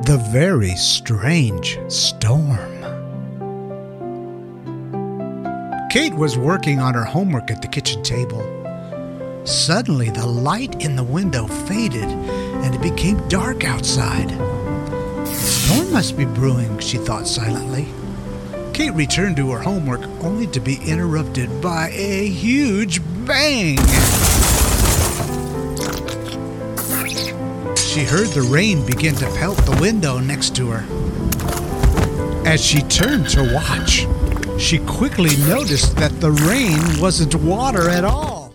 The Very Strange Storm. Kate was working on her homework at the kitchen table. Suddenly, the light in the window faded, and it became dark outside. A storm must be brewing, she thought silently. Kate returned to her homework only to be interrupted by a huge bang. She heard the rain begin to pelt the window next to her. As she turned to watch, she quickly noticed that the rain wasn't water at all.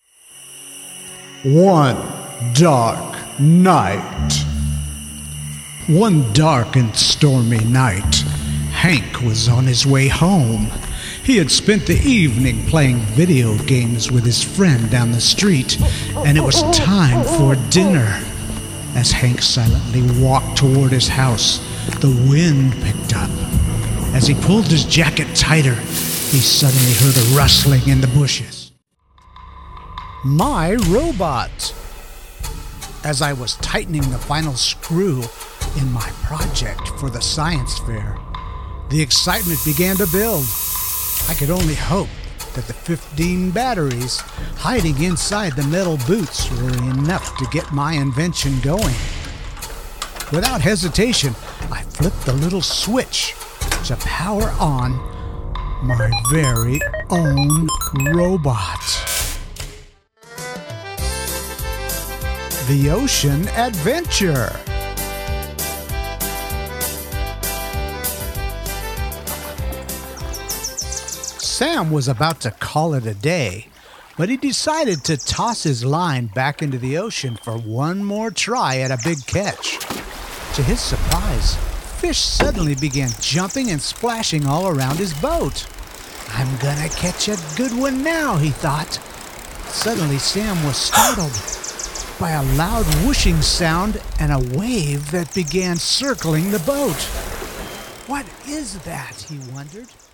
One dark night. One dark and stormy night, Hank was on his way home. He had spent the evening playing video games with his friend down the street, and it was time for dinner. As Hank silently walked toward his house, the wind picked up. As he pulled his jacket tighter, he suddenly heard a rustling in the bushes. My robot! As I was tightening the final screw in my project for the science fair, the excitement began to build. I could only hope that the 15 batteries hiding inside the metal boots were enough to get my invention going. Without hesitation, I flipped the little switch to power on my very own robot. The Ocean Adventure. Sam was about to call it a day, but he decided to toss his line back into the ocean for one more try at a big catch. To his surprise, fish suddenly began jumping and splashing all around his boat. I'm gonna catch a good one now, he thought. Suddenly, Sam was startled by a loud whooshing sound and a wave that began circling the boat. What is that, he wondered.